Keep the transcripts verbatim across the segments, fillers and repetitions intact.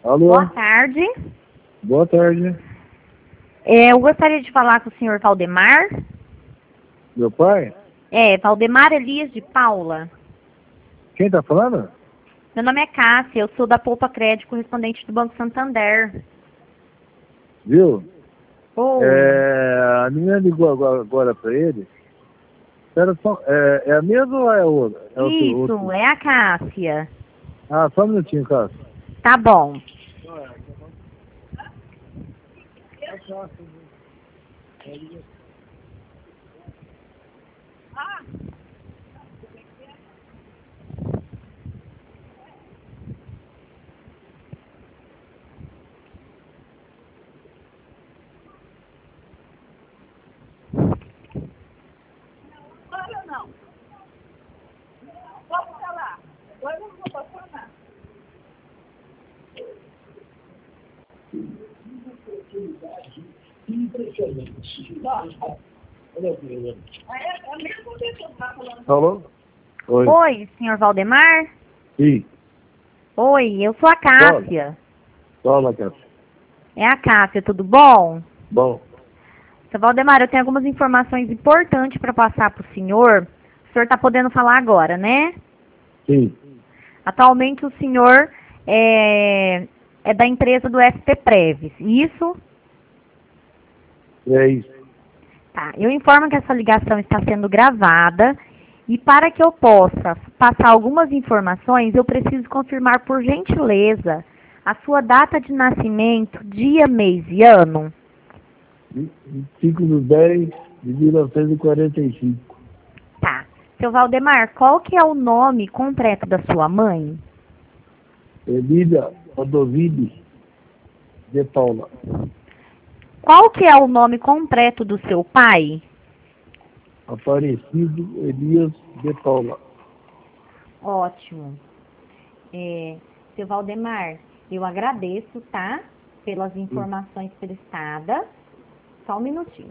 Alô? Boa tarde. Boa tarde. É, eu gostaria de falar com o senhor Valdemar. Meu pai? É, Valdemar Elias de Paula. Quem tá falando? Meu nome é Cássia, eu sou da Poupa Crédito, correspondente do Banco Santander. Viu? Oi. É, a menina ligou agora, agora pra ele. Espera só, é, é a mesma ou é outra? É outro, Isso, outro? é a Cássia. Ah, só um minutinho, Cássio. Tá bom. Alô? Oi. Oi, senhor Valdemar? Sim. Oi, eu sou a Cássia. Fala, Cássio. É a Cássia, tudo bom? Bom. Seu Valdemar, eu tenho algumas informações importantes para passar para o senhor. O senhor está podendo falar agora, né? Sim. Atualmente o senhor é, é da empresa do S T Preves, isso? É isso. Tá. Eu informo que essa ligação está sendo gravada e para que eu possa passar algumas informações, eu preciso confirmar por gentileza a sua data de nascimento, dia, mês e ano. cinco de dez de mil novecentos e quarenta e cinco. Tá. Seu Valdemar, qual que é o nome completo da sua mãe? Emília Rodovide de Paula. Qual que é o nome completo do seu pai? Aparecido Elias de Paula. Ótimo. É, seu Valdemar, eu agradeço, tá? Pelas informações prestadas. Só um minutinho.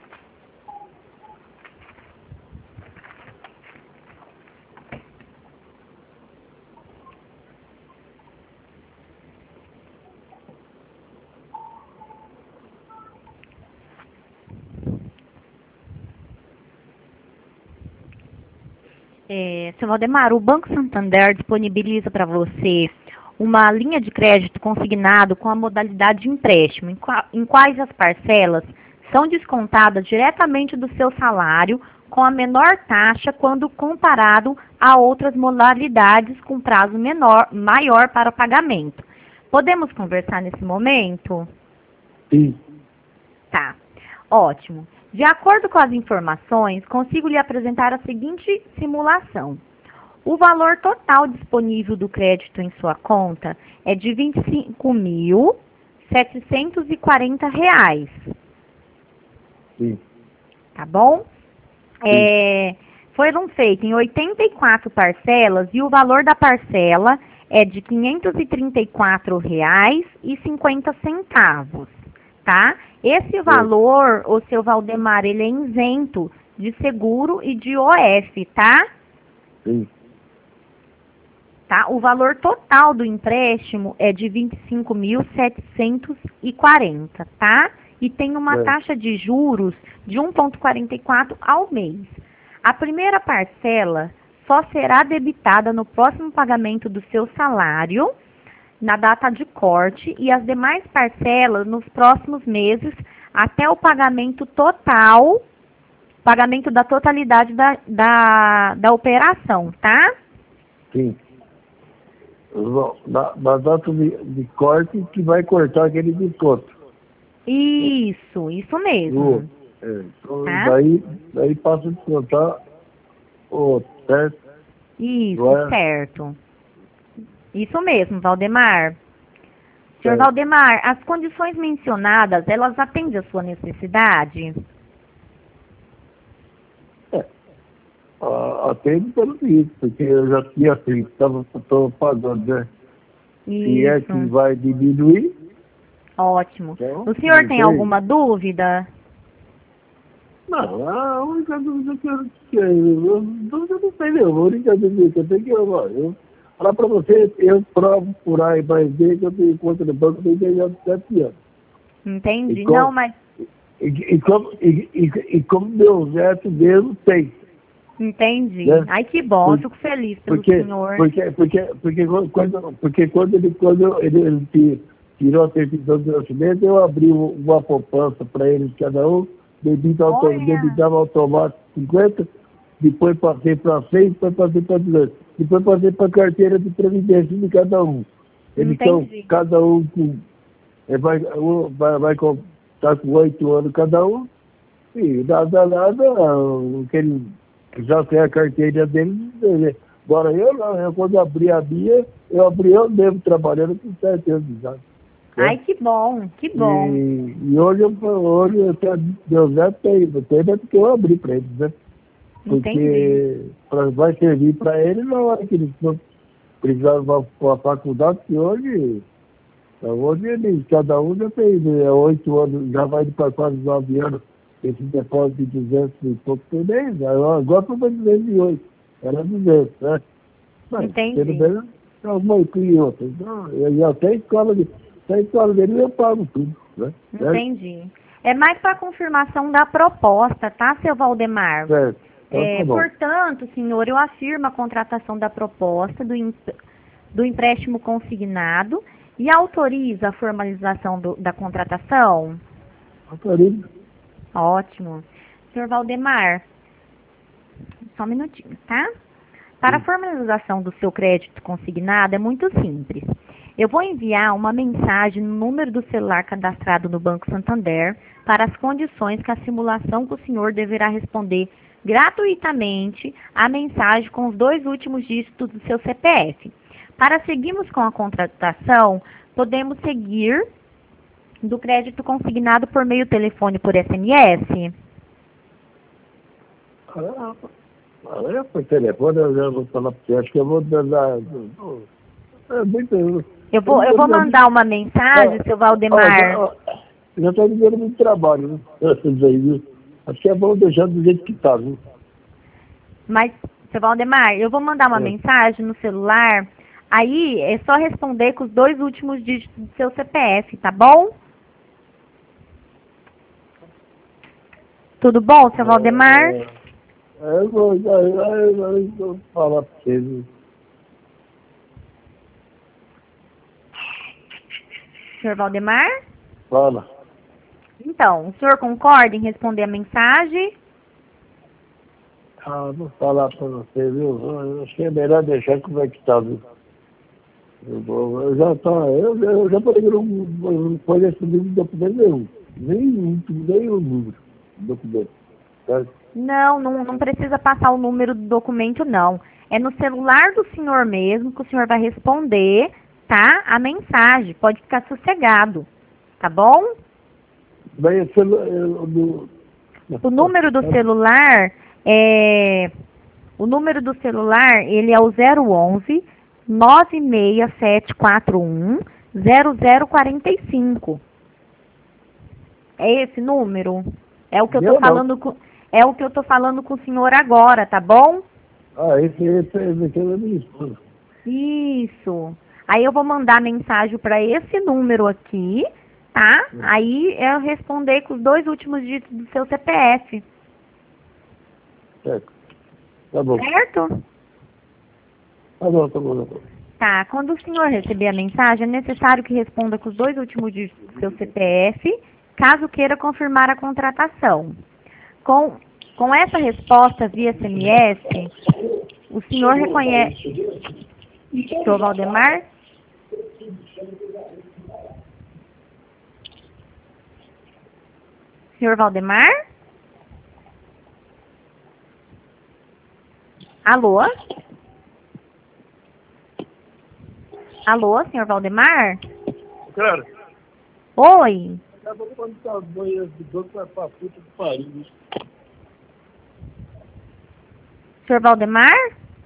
É, seu Valdemar, o Banco Santander disponibiliza para você uma linha de crédito consignado com a modalidade de empréstimo, em, qua, em quais as parcelas são descontadas diretamente do seu salário com a menor taxa quando comparado a outras modalidades com prazo menor, maior para pagamento. Podemos conversar nesse momento? Sim. Tá, ótimo. De acordo com as informações, consigo lhe apresentar a seguinte simulação. O valor total disponível do crédito em sua conta é de vinte e cinco mil setecentos e quarenta reais. Sim. Tá bom? É, foram feitas em oitenta e quatro parcelas e o valor da parcela é de quinhentos e trinta e quatro reais e cinquenta centavos, tá? Esse valor, o seu Valdemar, ele é isento de seguro e de O F, tá? Sim. Tá? O valor total do empréstimo é de vinte e cinco mil setecentos e quarenta, tá? E tem uma É. taxa de juros de um vírgula quarenta e quatro ao mês. A primeira parcela só será debitada no próximo pagamento do seu salário, na data de corte, e as demais parcelas nos próximos meses, até o pagamento total, pagamento da totalidade da, da, da operação, tá? Sim. Na, na data de, de corte que vai cortar aquele desconto. Isso, isso mesmo. É, então, Tá? daí, daí passa a descontar o certo? Isso, Não é? certo. Isso mesmo, Valdemar. Senhor Certo. Valdemar, as condições mencionadas, elas atendem a sua necessidade? É. Ah, atende pelo isso, porque eu já tinha feito, estava pagando, né? E é que Isso, vai diminuir. ótimo. Então, O senhor não tem sei. alguma dúvida? Não, a única dúvida que eu tenho, eu dúvida não tem nenhuma, a única dúvida que eu tenho é que eu, eu falar para você, eu provo por A e mais B que eu tenho conta no banco desde há sete anos. Entendi. E como, Não, mas... e, e como, e, e, e como meu neto mesmo tem. Entendi. Né? Ai, que bom. Por, Eu fico feliz pelo porque, senhor. porque, porque, porque, quando, porque quando ele, quando ele, ele ti- tirou a certidão de nascimento, eu abri uma poupança para eles cada um, debito auto, Olha, debitava automático cinquenta, depois passei para cem, depois passei para duzentos. Depois passei para a carteira de previdência de cada um. Eles estão, entendi. cada um com, é, vai, um vai, vai com, tá com oito anos cada um, e nada, nada, o que ele já tem a carteira dele, ele- agora eu não, eu quando abri a minha, eu abri eu mesmo trabalhando com sete anos de idade. Ai, Né? que bom, que bom. E, e hoje, eu, hoje eu tenho, Deus neto tem, tem, mas porque eu abri para eles, né? Entendi. Porque pra, vai servir para eles na hora que eles não precisaram para a faculdade, que hoje, hoje eles, cada um já tem né, oito anos, já vai para quase nove anos, esse depósito de duzentos e pouco por mês, agora foi para duzentos e oito, era duzentos, né? Mas, Entendi. pelo menos, é uma e outra. Então, e até a escola, de, até a escola dele eu pago tudo, né? Entendi. É mais para confirmação da proposta, tá, seu Valdemar? Certo. Então É, tá bom. portanto, senhor, eu afirmo a contratação da proposta do, em- do empréstimo consignado e autorizo a formalização do- da contratação? Autorizo. Ótimo. Senhor Valdemar, só um minutinho, tá? Para a Sim. formalização do seu crédito consignado é muito simples. Eu vou enviar uma mensagem no número do celular cadastrado no Banco Santander para as condições que a simulação que o senhor deverá responder gratuitamente a mensagem com os dois últimos dígitos do seu C P F. Para seguirmos com a contratação, podemos seguir do crédito consignado por meio telefone por S M S? Ah, é por telefone, eu já vou falar para você. Acho que eu vou dar. dar- É muito. Eu vou, eu vou mandar uma mensagem, seu Valdemar. Ó, ó, já está me dando muito trabalho, né? Isso aí, viu? Acho que é bom deixar do jeito que está, viu? Mas, seu Valdemar, eu vou mandar uma É. mensagem no celular. Aí é só responder com os dois últimos dígitos do seu C P F, tá bom? Tudo bom, seu Valdemar? É, é, eu vou, eu, eu, eu vou falar para você, viu? Senhor Valdemar? Fala. Então, o senhor concorda em responder a mensagem? Ah, vou falar para você, viu? Eu acho que é melhor deixar como é que está, viu? Eu, vou, eu já tá, eu, eu já falei que eu não, não conheço nenhum documento nenhum. Nem, nem o número do documento. Certo? Não, não, não precisa passar o número do documento, não. É no celular do senhor mesmo que o senhor vai responder, tá? A mensagem. Pode ficar sossegado, tá bom? Daí eu, eu, eu, O número do celular é... O número do celular, ele é o zero onze, nove seis sete quatro um, zero zero quatro cinco. É esse número? É o que eu tô eu não. falando com... É o que eu tô falando com o senhor agora, tá bom? Ah, esse, esse, esse é da minha esposa. Isso. Aí eu vou mandar mensagem para esse número aqui, tá? Aí eu responder com os dois últimos dígitos do seu C P F. Certo. Tá bom. Certo? Tá bom, tá bom, tá bom. Tá. Quando o senhor receber a mensagem, é necessário que responda com os dois últimos dígitos do seu C P F, caso queira confirmar a contratação. Com, com essa resposta via S M S, o senhor reconhece... Senhor Valdemar? Senhor Valdemar? Alô? Alô, senhor Valdemar? Cara, Oi? acabou de contar os banheiros de banco para pra puta que pariu. Senhor Valdemar?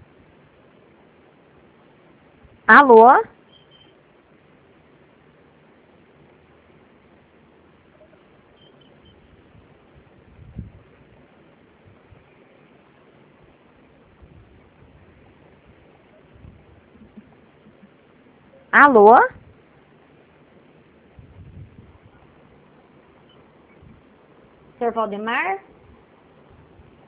Alô? Alô? Senhor Valdemar?